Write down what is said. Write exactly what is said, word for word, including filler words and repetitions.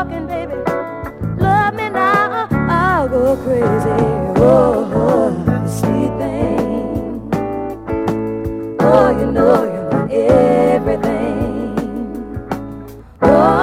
talking, baby. Love me now, I'll go crazy. Oh, oh, you sweet thing. Oh, you know you're my everything. Oh,